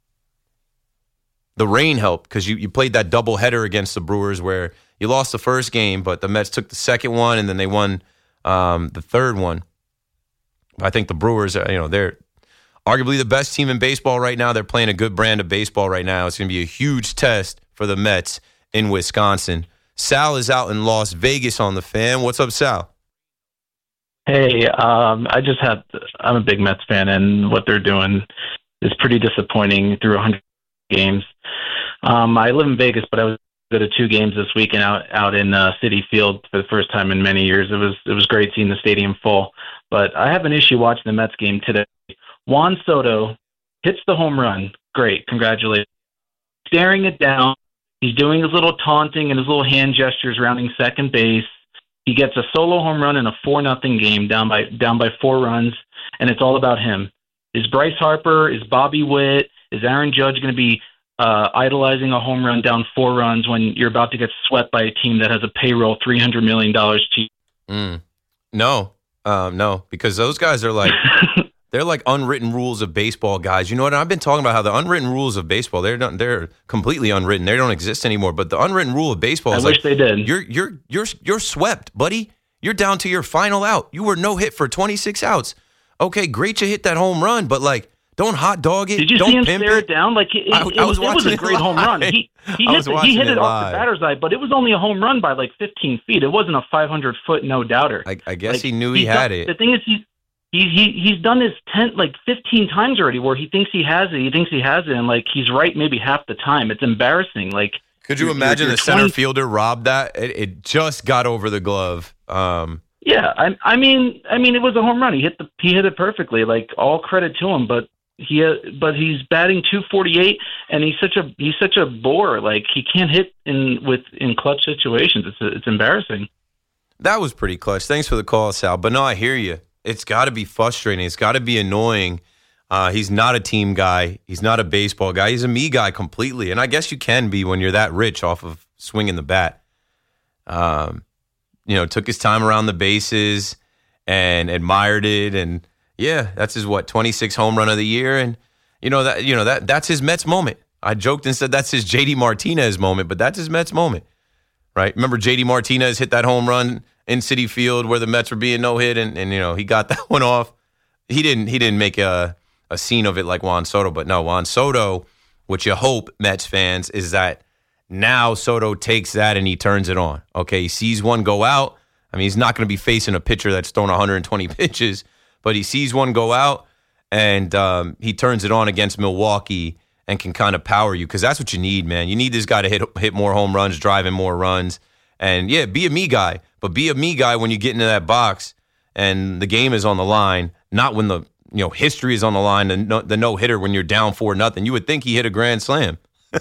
the rain helped because you, you played that doubleheader against the Brewers where you lost the first game, but the Mets took the second one and then they won um, the third one. I think the Brewers, you know, they're arguably the best team in baseball right now. They're playing a good brand of baseball right now. It's going to be a huge test for the Mets in Wisconsin. Sal is out in Las Vegas on the Fan. What's up, Sal? Hey, um, I just had, I'm a big Mets fan, and what they're doing is pretty disappointing through one hundred games. Um, I live in Vegas, but I was go to two games this weekend out out in uh, Citi Field for the first time in many years. It was it was great seeing the stadium full. But I have an issue watching the Mets game today. Juan Soto hits the home run. Great, congratulations. Staring it down. He's doing his little taunting and his little hand gestures rounding second base. He gets a solo home run in a four nothing game down by down by four runs, and it's all about him. Is Bryce Harper, is Bobby Witt, is Aaron Judge going to be uh, idolizing a home run down four runs when you're about to get swept by a team that has a payroll three hundred million dollars cheap? Mm. No, um, no, because those guys are like they're like unwritten rules of baseball guys. You know what? I've been talking about how the unwritten rules of baseball they're not, they're completely unwritten. They don't exist anymore. But the unwritten rule of baseball is I like wish they did. You're you're you're you're swept, buddy. You're down to your final out. You were no hit for twenty-six outs. Okay, great you hit that home run, but like don't hot dog it. Did you don't see him pimp stare it. it down? Like it, I, it, I was, was, it was a great home run. He he hit, the, he hit it, it off the batter's eye, but it was only a home run by like fifteen feet. It wasn't a five hundred foot no doubter. I, I guess like, he knew he had done, it. The thing is, he he he he's done this ten like fifteen times already, where he thinks he has it. He thinks he has it, and like he's right maybe half the time. It's embarrassing. Like, could you you're, imagine you're the center twenty fielder robbed that? It, it just got over the glove. Um, yeah, I I mean I mean it was a home run. He hit the he hit it perfectly. Like all credit to him, but. He, uh, but he's batting two forty-eight, and he's such a he's such a bore. Like he can't hit in with in clutch situations. It's it's embarrassing. That was pretty clutch. Thanks for the call, Sal. But no, I hear you. It's got to be frustrating. It's got to be annoying. Uh, he's not a team guy. He's not a baseball guy. He's a me guy completely. And I guess you can be when you're that rich off of swinging the bat. Um, you know, took his time around the bases and admired it and. Yeah, that's his what twenty-sixth home run of the year, and you know that you know that that's his Mets moment. I joked and said that's his J D Martinez moment, but that's his Mets moment, right? Remember J D Martinez hit that home run in Citi Field where the Mets were being no hit, and, and you know he got that one off. He didn't he didn't make a a scene of it like Juan Soto, but no, Juan Soto. What you hope, Mets fans, is that now Soto takes that and he turns it on. Okay, he sees one go out. I mean, he's not going to be facing a pitcher that's thrown one hundred twenty pitches. But he sees one go out, and um, he turns it on against Milwaukee and can kind of power you because that's what you need, man. You need this guy to hit hit more home runs, drive in more runs. And, yeah, be a me guy, but be a me guy when you get into that box and the game is on the line, not when the you know history is on the line, the, no, the no-hitter when you're down four nothing. You would think he hit a grand slam.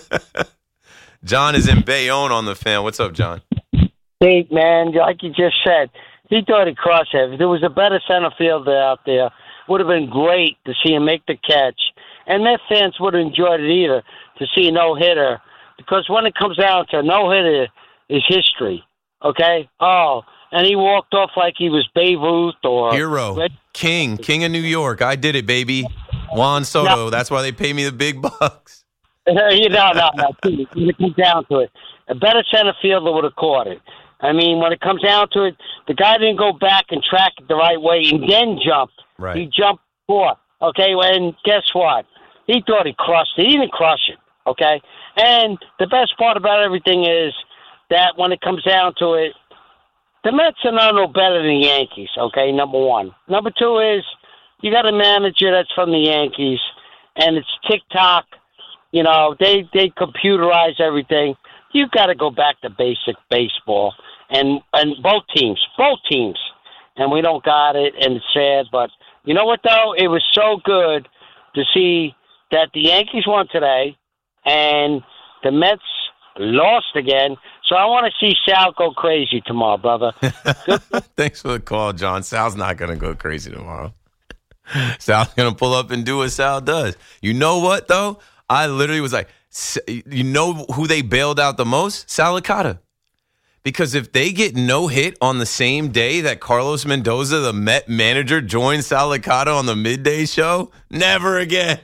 John is in Bayonne on the Fan. What's up, John? Hey, man, like you just said, he thought he crossed it. If there was a better center fielder out there, would have been great to see him make the catch. And Met fans would have enjoyed it either, to see a no-hitter. Because when it comes down to a no-hitter is history, okay? Oh, and he walked off like he was Babe Ruth or... Hero, Red- King, King of New York. I did it, baby. Juan Soto. No. That's why they pay me the big bucks. you know, no, no. When it comes down to it, a better center fielder would have caught it. I mean, when it comes down to it, the guy didn't go back and track it the right way and then jumped. Right. He jumped forth, okay? And guess what? He thought he crushed it. He didn't crush it, okay? And the best part about everything is that when it comes down to it, the Mets are not no better than the Yankees, okay, number one. Number two is you got a manager that's from the Yankees, and it's TikTok. You know, they, they computerize everything. You've got to go back to basic baseball. And and both teams, both teams. And we don't got it, and it's sad. But you know what, though? It was so good to see that the Yankees won today and the Mets lost again. So I want to see Sal go crazy tomorrow, brother. Thanks for the call, John. Sal's not going to go crazy tomorrow. Sal's going to pull up and do what Sal does. You know what, though? I literally was like, you know who they bailed out the most? Sal Licata. Because if they get no hit on the same day that Carlos Mendoza, the Met manager, joins Sal Licata on the midday show, never again.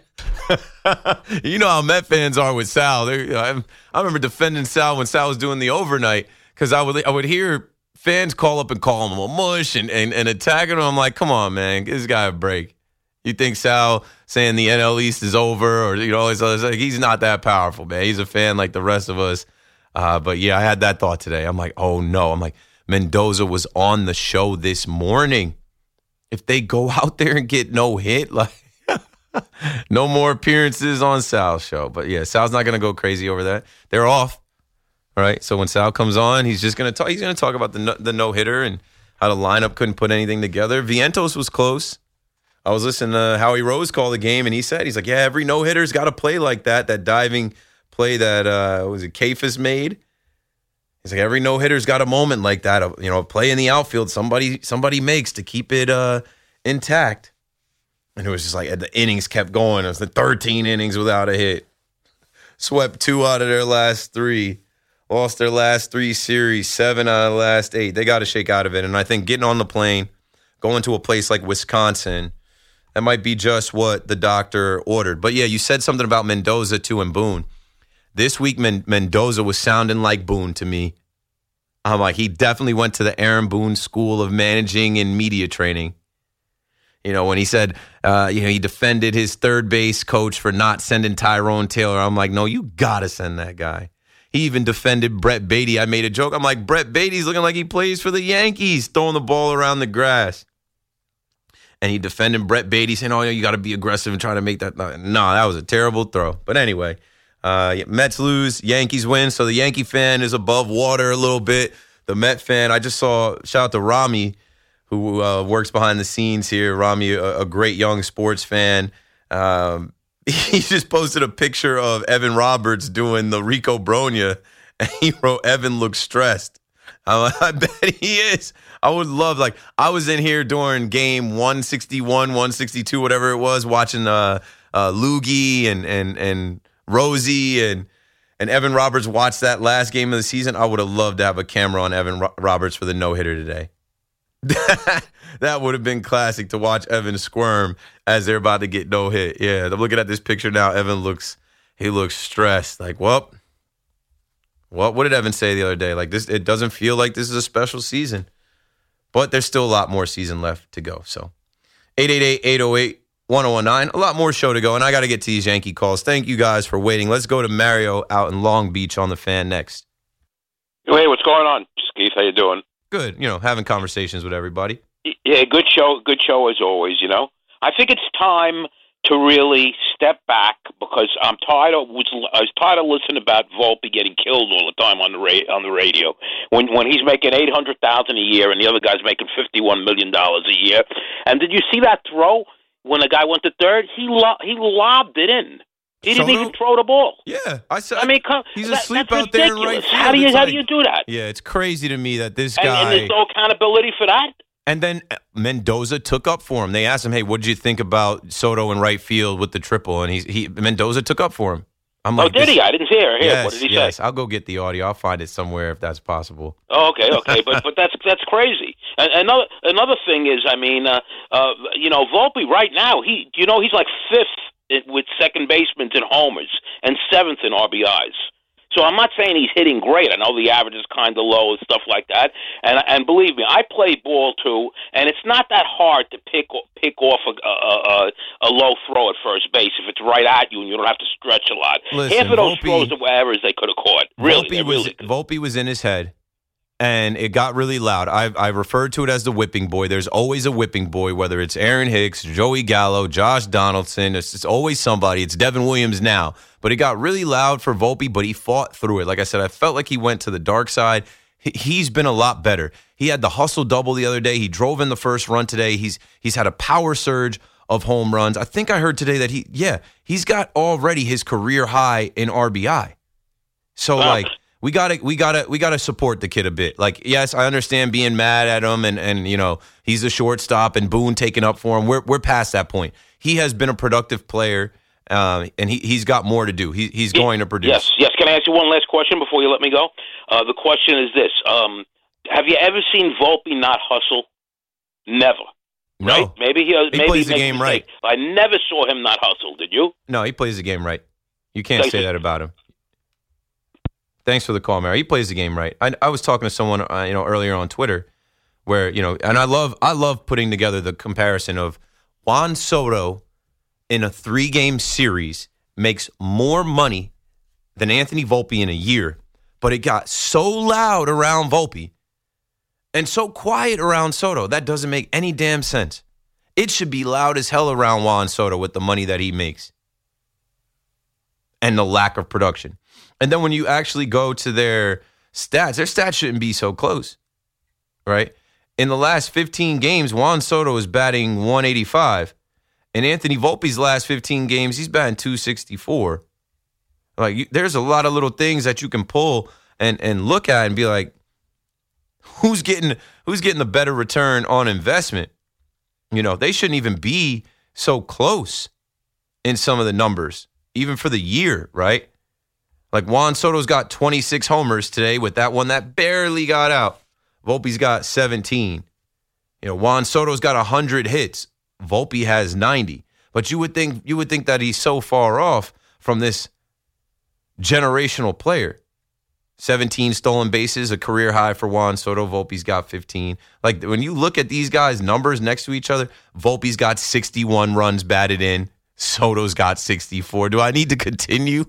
You know how Met fans are with Sal. They, I, I remember defending Sal when Sal was doing the overnight because I would I would hear fans call up and call him a mush and, and, and attacking him. I'm like, come on, man, give this guy a break. You think Sal saying the N L East is over or, you know, all this other stuff? He's not that powerful, man. He's a fan like the rest of us. Uh, but, yeah, I had that thought today. I'm like, oh, no. I'm like, Mendoza was on the show this morning. If they go out there and get no hit, like, no more appearances on Sal's show. But, yeah, Sal's not going to go crazy over that. They're off. All right, so when Sal comes on, he's just going to talk. He's going to talk about the no, the no-hitter and how the lineup couldn't put anything together. Vientos was close. I was listening to Howie Rose call the game, and he said, he's like, yeah, every no-hitter's got to play like that, that diving play that, uh, was it, Kafis made? He's like, every no-hitter's got a moment like that, a, you know, a play in the outfield somebody somebody makes to keep it uh, intact. And it was just like, the innings kept going. It was the thirteen innings without a hit. Swept two out of their last three. Lost their last three series, seven out of the last eight. They got to shake out of it. And I think getting on the plane, going to a place like Wisconsin, that might be just what the doctor ordered. But, yeah, you said something about Mendoza, too, and Boone. This week, Men- Mendoza was sounding like Boone to me. I'm like, he definitely went to the Aaron Boone School of Managing and Media Training. You know, when he said, uh, you know, he defended his third base coach for not sending Tyrone Taylor. I'm like, no, you got to send that guy. He even defended Brett Beatty. I made a joke. I'm like, Brett Beatty's looking like he plays for the Yankees, throwing the ball around the grass. And he defended Brett Beatty, saying, oh, you got to be aggressive and try to make that. No, that was a terrible throw. But anyway, uh, Mets lose, Yankees win. So the Yankee fan is above water a little bit. The Met fan, I just saw, shout out to Rami, who uh, works behind the scenes here. Rami, a, a great young sports fan. Um, he just posted a picture of Evan Roberts doing the Rico Bronya, and he wrote, Evan looks stressed. I, I bet he is. I would love, like, I was in here during game one sixty-one, one sixty-two, whatever it was, watching uh, uh, Loogie and and and Rosie and and Evan Roberts watch that last game of the season. I would have loved to have a camera on Evan Ro- Roberts for the no-hitter today. That would have been classic to watch Evan squirm as they're about to get no hit. Yeah, I'm looking at this picture now. Evan looks, he looks stressed. Like, well, what, what did Evan say the other day? Like, this, it doesn't feel like this is a special season. But there's still a lot more season left to go. So, eight eight eight, eight oh eight, one oh one nine. A lot more show to go, and I got to get to these Yankee calls. Thank you guys for waiting. Let's go to Mario out in Long Beach on the Fan next. Hey, what's going on, Keith? How you doing? Good. You know, having conversations with everybody. Yeah, good show. Good show as always. You know, I think it's time to really step back because I'm tired of was I was tired of listening about Volpe getting killed all the time on the ra- on the radio when when he's making eight hundred thousand a year and the other guy's making fifty one million dollars a year. And did you see that throw when the guy went to third? He lo- he lobbed it in. He didn't Soto? even throw the ball. Yeah, I said. I mean, come, he's that, asleep that's out there in right ridiculous. field. How do you It's how like- do you do that? Yeah, it's crazy to me that this And, guy. and there's no accountability for that. And then Mendoza took up for him. They asked him, "Hey, what did you think about Soto in right field with the triple?" And he he Mendoza took up for him. I'm like, oh, did this- he? I didn't hear. Here, yes, what did he yes. say? I'll go get the audio. I'll find it somewhere if that's possible. Oh, okay, okay, but but that's that's crazy. And another another thing is, I mean, uh, uh, you know, Volpe right now, he you know he's like fifth with second basemen in homers and seventh in R B Is. So I'm not saying he's hitting great. I know the average is kind of low and stuff like that. And and believe me, I play ball too, and it's not that hard to pick pick off a a, a, a low throw at first base if it's right at you and you don't have to stretch a lot. Listen, Half of those Volpe- throws are errors they could have caught. Really, Volpe they was really could. Volpe was in his head, and it got really loud. I I referred to it as the whipping boy. There's always a whipping boy, whether it's Aaron Hicks, Joey Gallo, Josh Donaldson. It's, it's always somebody. It's Devin Williams now. But it got really loud for Volpe, but he fought through it. Like I said, I felt like he went to the dark side. He, he's been a lot better. He had the hustle double the other day. He drove in the first run today. He's he's had a power surge of home runs. I think I heard today that he, yeah, he's got already his career high in R B I. So wow. like we gotta, we gotta, we gotta support the kid a bit. Like, yes, I understand being mad at him, and and you know he's a shortstop, and Boone taking up for him. We're we're past that point. He has been a productive player, uh, and he he's got more to do. He he's going to produce. Yes, yes. Can I ask you one last question before you let me go? Uh, the question is this: um, have you ever seen Volpe not hustle? Never. No. Right? Maybe he, he maybe plays he the game right. I never saw him not hustle. Did you? No, he plays the game right. You can't Thank say you. that about him. Thanks for the call, Mary. He plays the game right. I, I was talking to someone, uh, you know, earlier on Twitter, where you know, and I love, I love putting together the comparison of Juan Soto in a three-game series makes more money than Anthony Volpe in a year, but it got so loud around Volpe and so quiet around Soto that doesn't make any damn sense. It should be loud as hell around Juan Soto with the money that he makes and the lack of production. And then when you actually go to their stats, their stats shouldn't be so close, right? In the last fifteen games, Juan Soto is batting one eighty-five. In Anthony Volpe's last fifteen games, he's batting two sixty-four. Like, you, there's a lot of little things that you can pull and and look at and be like, who's getting who's getting the better return on investment? You know, they shouldn't even be so close in some of the numbers, even for the year, right? Like Juan Soto's got twenty-six homers today with that one that barely got out. Volpe's got seventeen. You know, Juan Soto's got one hundred hits. Volpe has ninety. But you would think you would think that he's so far off from this generational player. seventeen stolen bases, a career high for Juan Soto. Volpe's got fifteen. Like, when you look at these guys' numbers next to each other, Volpe's got sixty-one runs batted in. Soto's got sixty-four. Do I need to continue?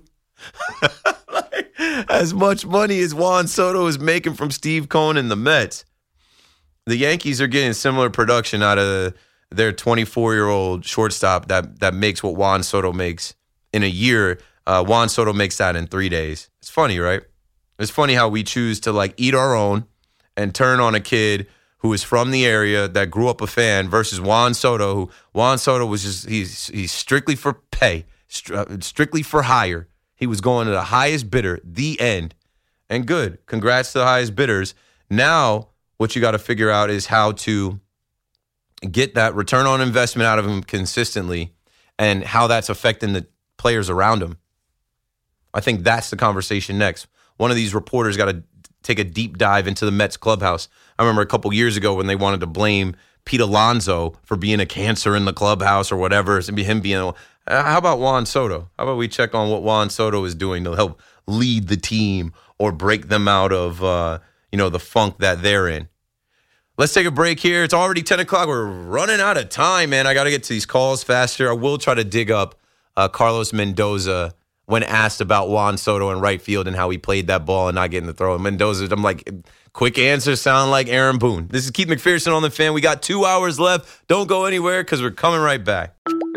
Like, as much money as Juan Soto is making from Steve Cohen and the Mets, the Yankees are getting similar production out of their twenty-four-year-old shortstop that that makes what Juan Soto makes in a year. Uh, Juan Soto makes that in three days. It's funny, right? It's funny how we choose to like eat our own and turn on a kid who is from the area that grew up a fan versus Juan Soto. Who Juan Soto was just he's he's strictly for pay, strictly for hire. He was going to the highest bidder, the end. And good. Congrats to the highest bidders. Now, what you got to figure out is how to get that return on investment out of him consistently and how that's affecting the players around him. I think that's the conversation next. One of these reporters got to take a deep dive into the Mets clubhouse. I remember a couple years ago when they wanted to blame Pete Alonso for being a cancer in the clubhouse or whatever, and him being... How about Juan Soto? How about we check on what Juan Soto is doing to help lead the team or break them out of, uh, you know, the funk that they're in? Let's take a break here. It's already ten o'clock. We're running out of time, man. I got to get to these calls faster. I will try to dig up uh, Carlos Mendoza when asked about Juan Soto in right field and how he played that ball and not getting the throw. And Mendoza, I'm like, quick answers sound like Aaron Boone. This is Keith McPherson on The Fan. We got two hours left. Don't go anywhere because we're coming right back.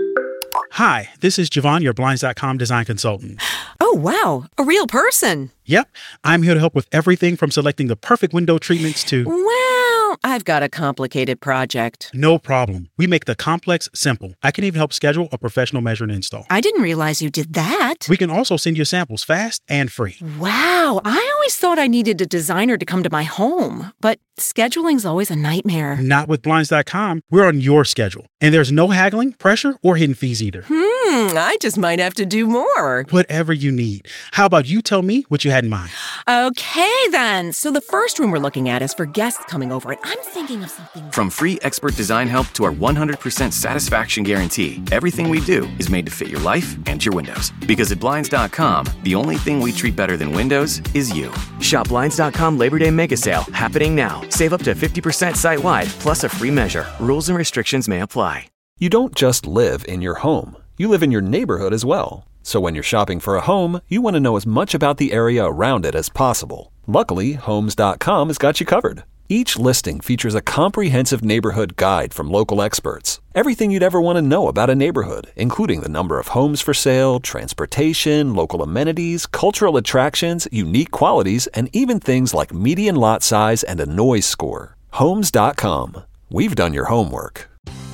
Hi, this is Javon, your Blinds dot com design consultant. Oh, wow. A real person. Yep. I'm here to help with everything from selecting the perfect window treatments to... Well, I've got a complicated project. No problem. We make the complex simple. I can even help schedule a professional measure and install. I didn't realize you did that. We can also send you samples fast and free. Wow. I always thought I needed a designer to come to my home, but scheduling's always a nightmare. Not with Blinds dot com. We're on your schedule. And there's no haggling, pressure, or hidden fees either. Hmm, I just might have to do more. Whatever you need. How about you tell me what you had in mind? Okay, then. So the first room we're looking at is for guests coming over, and I'm thinking of something... From free expert design help to our one hundred percent satisfaction guarantee, everything we do is made to fit your life and your windows. Because at Blinds dot com, the only thing we treat better than windows is you. Shop Blinds dot com Labor Day Mega Sale, happening now. Save up to fifty percent site-wide, plus a free measure. Rules and restrictions may apply. You don't just live in your home. You live in your neighborhood as well. So when you're shopping for a home, you want to know as much about the area around it as possible. Luckily, Homes dot com has got you covered. Each listing features a comprehensive neighborhood guide from local experts. Everything you'd ever want to know about a neighborhood, including the number of homes for sale, transportation, local amenities, cultural attractions, unique qualities, and even things like median lot size and a noise score. Homes dot com. We've done your homework.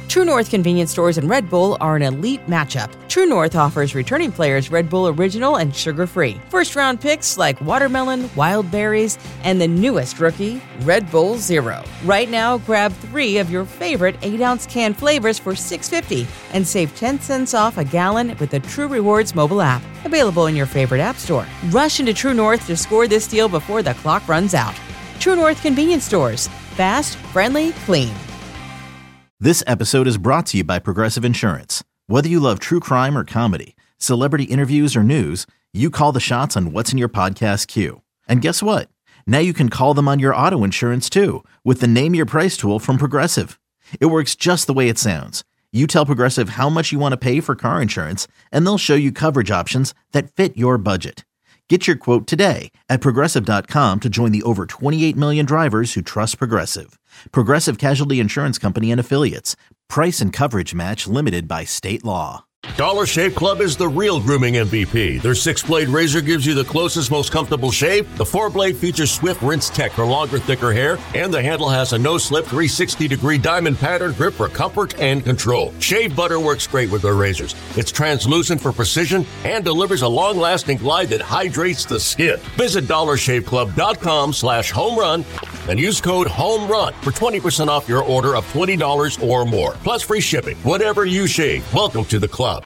True North convenience stores and Red Bull are an elite matchup. True North offers returning players Red Bull Original and sugar-free. First-round picks like watermelon, wild berries, and the newest rookie, Red Bull Zero. Right now, grab three of your favorite eight ounce can flavors for six dollars and fifty cents and save ten cents off a gallon with the True Rewards mobile app. Available in your favorite app store. Rush into True North to score this deal before the clock runs out. True North convenience stores. Fast, friendly, clean. This episode is brought to you by Progressive Insurance. Whether you love true crime or comedy, celebrity interviews or news, you call the shots on what's in your podcast queue. And guess what? Now you can call them on your auto insurance too with the Name Your Price tool from Progressive. It works just the way it sounds. You tell Progressive how much you want to pay for car insurance, and they'll show you coverage options that fit your budget. Get your quote today at Progressive dot com to join the over twenty-eight million drivers who trust Progressive. Progressive Casualty Insurance Company and Affiliates. Price and coverage match limited by state law. Dollar Shave Club is the real grooming M V P. Their six-blade razor gives you the closest, most comfortable shave. The four-blade features Swift Rinse Tech for longer, thicker hair. And the handle has a no-slip three sixty degree diamond pattern grip for comfort and control. Shave butter works great with their razors. It's translucent for precision and delivers a long-lasting glide that hydrates the skin. Visit dollar shave club dot com slash home run and use code HOMERUN for twenty percent off your order of twenty dollars or more. Plus free shipping. Whatever you shave, welcome to the club.